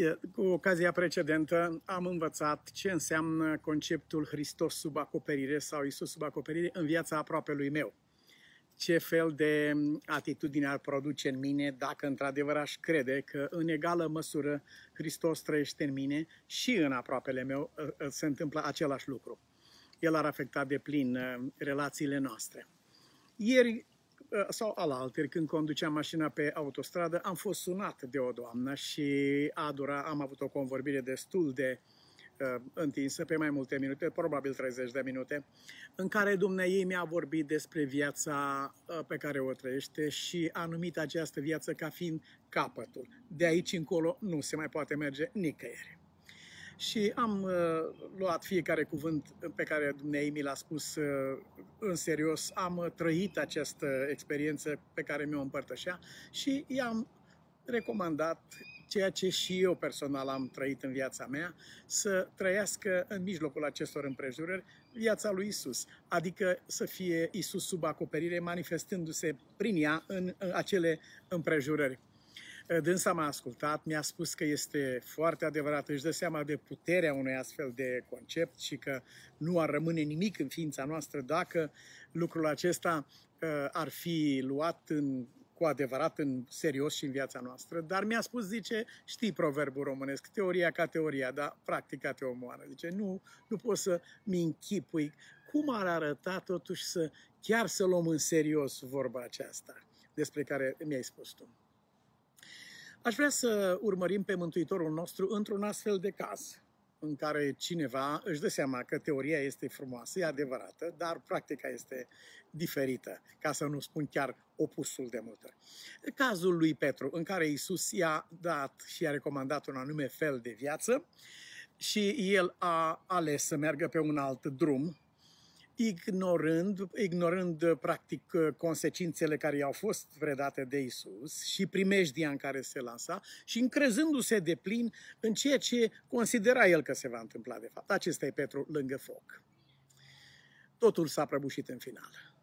Cu ocazia precedentă am învățat ce înseamnă conceptul Hristos sub acoperire sau Iisus sub acoperire în viața aproapelui meu. Ce fel de atitudine ar produce în mine dacă într-adevăr aș crede că în egală măsură Hristos trăiește în mine și în aproapele meu se întâmplă același lucru. El ar afecta deplin relațiile noastre. Ieri sau alaltări, când conduceam mașina pe autostradă, am fost sunat de o doamnă și am avut o convorbire destul de întinsă, pe mai multe minute, probabil 30 de minute, în care dumneaei mi-a vorbit despre viața pe care o trăiește și a numit această viață ca fiind capătul. De aici încolo nu se mai poate merge nicăieri. Și am luat fiecare cuvânt pe care dumneaei mi l-a spus în serios, am trăit această experiență pe care mi-o împărtășea și i-am recomandat ceea ce și eu personal am trăit în viața mea, să trăiască în mijlocul acestor împrejurări viața lui Isus, adică să fie Isus sub acoperire, manifestându-se prin ea în acele împrejurări. Dânsa m-a ascultat, mi-a spus că este foarte adevărat, își dă seama de puterea unui astfel de concept și că nu ar rămâne nimic în ființa noastră dacă lucrul acesta ar fi luat cu adevărat în serios și în viața noastră, dar mi-a spus, zice, știi proverbul românesc, teoria ca teoria, dar practica te omoară. Zice, nu pot să-mi închipui cum ar arăta totuși chiar să luăm în serios vorba aceasta despre care mi-ai spus tu. Aș vrea să urmărim pe Mântuitorul nostru într-un astfel de caz, în care cineva își dă seama că teoria este frumoasă, e adevărată, dar practica este diferită, ca să nu spun chiar opusul de multe ori. Cazul lui Petru, în care Iisus i-a dat și i-a recomandat un anume fel de viață și el a ales să meargă pe un alt drum, ignorând practic consecințele care i-au fost predate de Isus și primejdia în care se lansa și încrezându-se deplin în ceea ce considera el că se va întâmpla de fapt. Acesta e Petru lângă foc. Totul s-a prăbușit în final.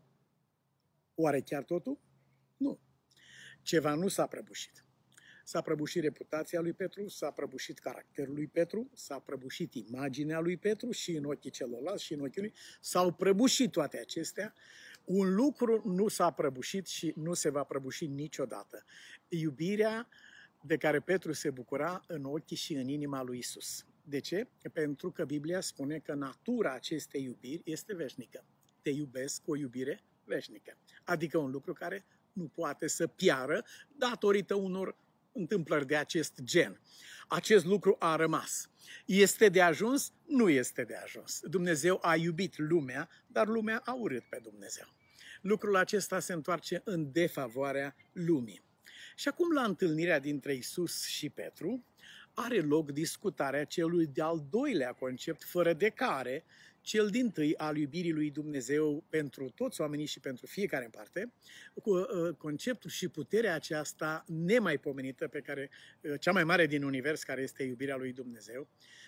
Oare chiar totul? Nu. Ceva nu s-a prăbușit. S-a prăbușit reputația lui Petru, s-a prăbușit caracterul lui Petru, s-a prăbușit imaginea lui Petru și în ochii celorlalți și în ochii lui. S-au prăbușit toate acestea. Un lucru nu s-a prăbușit și nu se va prăbuși niciodată. Iubirea de care Petru se bucura în ochii și în inima lui Isus. De ce? Pentru că Biblia spune că natura acestei iubiri este veșnică. Te iubesc cu o iubire veșnică. Adică un lucru care nu poate să piară datorită unor întâmplări de acest gen. Acest lucru a rămas. Este de ajuns? Nu este de ajuns. Dumnezeu a iubit lumea, dar lumea a urât pe Dumnezeu. Lucrul acesta se întoarce în defavoarea lumii. Și acum, la întâlnirea dintre Isus și Petru, are loc discutarea celui de-al doilea concept, fără de care cel dintâi al iubirii lui Dumnezeu pentru toți oamenii și pentru fiecare în parte, cu conceptul și puterea aceasta nemaipomenită pe care, cea mai mare din univers, care este iubirea lui Dumnezeu,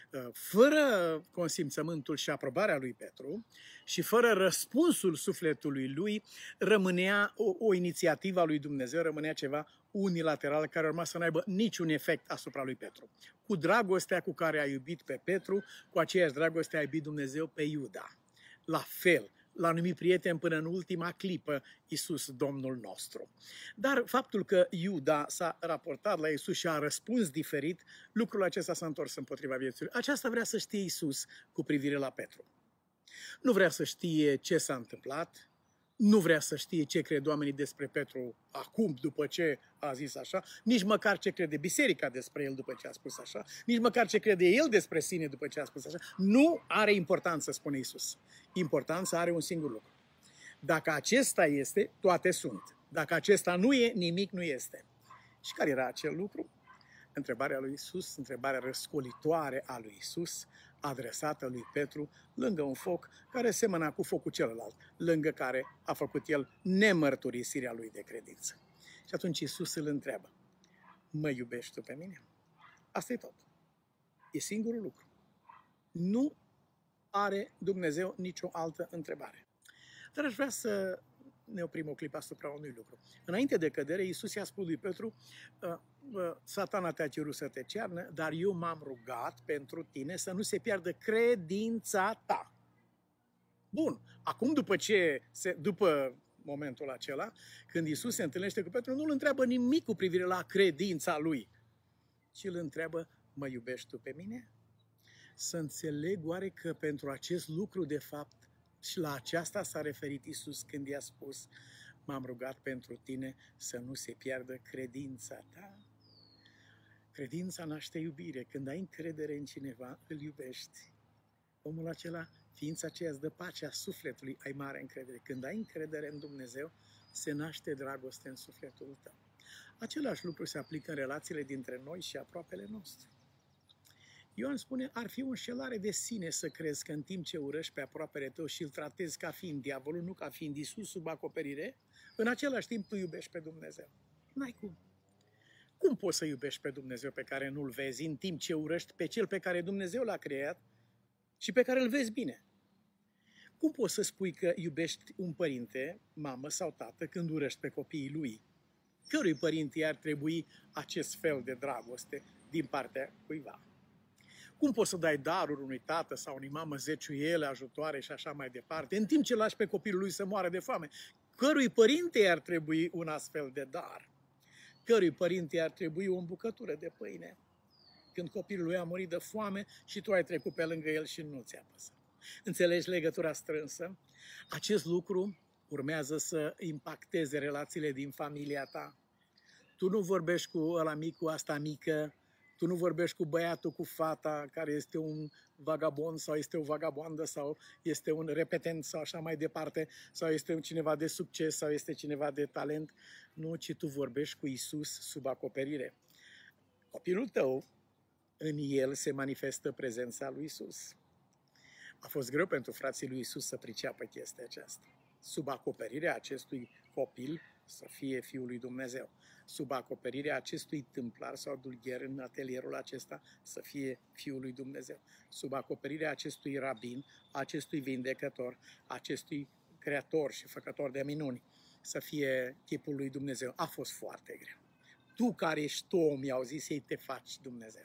fără consimțământul și aprobarea lui Petru și fără răspunsul sufletului lui, rămânea o inițiativă a lui Dumnezeu, rămânea ceva unilateral care urma să nu aibă niciun efect asupra lui Petru. Cu dragostea cu care a iubit pe Petru, cu aceeași dragoste a iubit Dumnezeu pe Iuda. La fel, l-a numit prieten până în ultima clipă Iisus Domnul nostru. Dar faptul că Iuda s-a raportat la Iisus și a răspuns diferit, lucrul acesta s-a întors împotriva vieții. Aceasta vrea să știe Iisus cu privire la Petru. Nu vrea să știe ce s-a întâmplat, nu vrea să știe ce cred oamenii despre Petru acum, după ce a zis așa, nici măcar ce crede biserica despre el după ce a spus așa, nici măcar ce crede el despre sine după ce a spus așa. Nu are importanță, spune Iisus. Importanța are un singur lucru. Dacă acesta este, toate sunt. Dacă acesta nu e, nimic nu este. Și care era acel lucru? Întrebarea lui Iisus, întrebarea răscolitoare a lui Iisus, adresată lui Petru, lângă un foc care semăna cu focul celălalt, lângă care a făcut el nemărturisirea lui de credință. Și atunci Iisus îl întreabă, mă iubești tu pe mine? Asta e tot. E singurul lucru. Nu are Dumnezeu nicio altă întrebare. Dar aș vrea să ne oprim o clipă asupra unui lucru. Înainte de cădere, Iisus i-a spus lui Petru, Satana te-a cerut să te cearnă, dar eu m-am rugat pentru tine să nu se piardă credința ta. Bun, acum după momentul acela, când Iisus se întâlnește cu Petru, nu îl întreabă nimic cu privire la credința lui, ci îl întreabă, mă iubești tu pe mine? Să înțeleg oare că pentru acest lucru, de fapt, și la aceasta s-a referit Iisus când i-a spus, m-am rugat pentru tine să nu se piardă credința ta. Credința naște iubire. Când ai încredere în cineva, îl iubești. Omul acela, ființa aceea îți dă pacea sufletului, ai mare încredere. Când ai încredere în Dumnezeu, se naște dragoste în sufletul tău. Același lucru se aplică în relațiile dintre noi și aproapele nostru. Ioan spune, ar fi o înșelare de sine să crezi că în timp ce urăști pe aproapele tău și îl tratezi ca fiind diavolul, nu ca fiind Iisus sub acoperire, în același timp tu iubești pe Dumnezeu. N-ai cum. Cum poți să iubești pe Dumnezeu pe care nu-L vezi în timp ce urăști pe Cel pe care Dumnezeu l-a creat și pe care îl vezi bine? Cum poți să spui că iubești un părinte, mamă sau tată când urăști pe copiii lui? Cărui părinte ar trebui acest fel de dragoste din partea cuiva? Cum poți să dai daruri unui tată sau unui mamă zeciuiele, ajutoare și așa mai departe, în timp ce lași pe copilul lui să moară de foame? Cărui părinte ar trebui un astfel de dar? Cărui părinte ar trebui o îmbucătură de pâine? Când copilul lui a murit de foame și tu ai trecut pe lângă el și nu ți-a păsat. Înțelegi legătura strânsă? Acest lucru urmează să impacteze relațiile din familia ta. Tu nu vorbești cu ăla mic, cu asta mică, tu nu vorbești cu băiatul, cu fata care este un vagabond sau este o vagabondă sau este un repetent sau așa mai departe, sau este cineva de succes sau este cineva de talent. Nu, ci tu vorbești cu Iisus sub acoperire. Copilul tău, în el se manifestă prezența lui Iisus. A fost greu pentru frații lui Iisus să priceapă chestia aceasta. Sub acoperirea acestui copil să fie Fiul lui Dumnezeu. Sub acoperirea acestui tâmplar sau dulgher în atelierul acesta să fie Fiul lui Dumnezeu. Sub acoperirea acestui rabin, acestui vindecător, acestui creator și făcător de minuni să fie chipul lui Dumnezeu. A fost foarte greu. Tu care ești om, i-au zis ei, te faci Dumnezeu.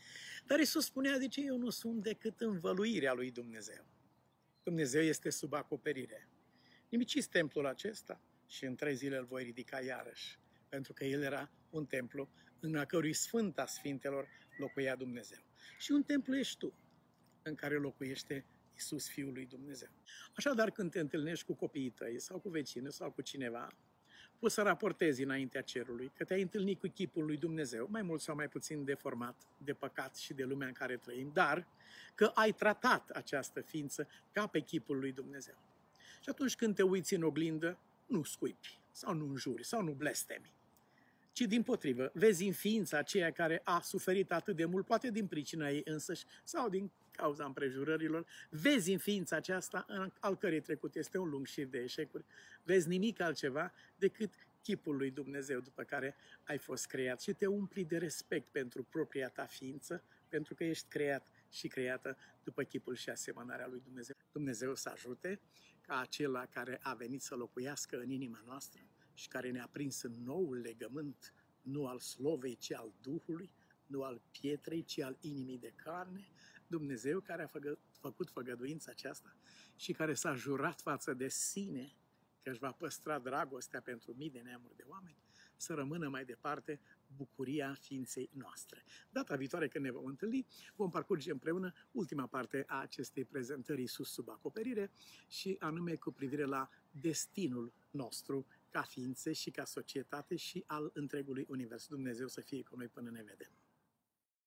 Dar Iisus spunea, de ce eu nu sunt decât învăluirea lui Dumnezeu. Dumnezeu este sub acoperire. Nimiciți templul acesta și în 3 zile îl voi ridica iarăși, pentru că el era un templu în a cărui Sfânta Sfintelor locuia Dumnezeu. Și un templu ești tu, în care locuiește Iisus, Fiul lui Dumnezeu. Așadar, când te întâlnești cu copiii tăi sau cu vecinul sau cu cineva, poți să raportezi înaintea cerului că te-ai întâlnit cu chipul lui Dumnezeu, mai mult sau mai puțin deformat de păcat și de lumea în care trăim, dar că ai tratat această ființă ca pe chipul lui Dumnezeu. Și atunci când te uiți în oglindă, nu scuipi, sau nu înjuri, sau nu blestemi, ci dimpotrivă, vezi în ființa aceea care a suferit atât de mult, poate din pricina ei însăși, sau din cauza împrejurărilor, vezi în ființa aceasta, al cărei trecut este un lung șir de eșecuri, vezi nimic altceva decât chipul lui Dumnezeu după care ai fost creat și te umpli de respect pentru propria ta ființă, pentru că ești creat și creată după chipul și asemănarea lui Dumnezeu. Dumnezeu să ajute ca acela care a venit să locuiască în inima noastră și care ne-a prins în noul legământ, nu al slovei, ci al Duhului, nu al pietrei, ci al inimii de carne, Dumnezeu care a făcut făgăduința aceasta și care s-a jurat față de sine că își va păstra dragostea pentru mii de neamuri de oameni, să rămână mai departe bucuria ființei noastre. Data viitoare când ne vom întâlni, vom parcurge împreună ultima parte a acestei prezentări Iisus sub acoperire și anume cu privire la destinul nostru ca ființe și ca societate și al întregului univers. Dumnezeu să fie cu noi până ne vedem.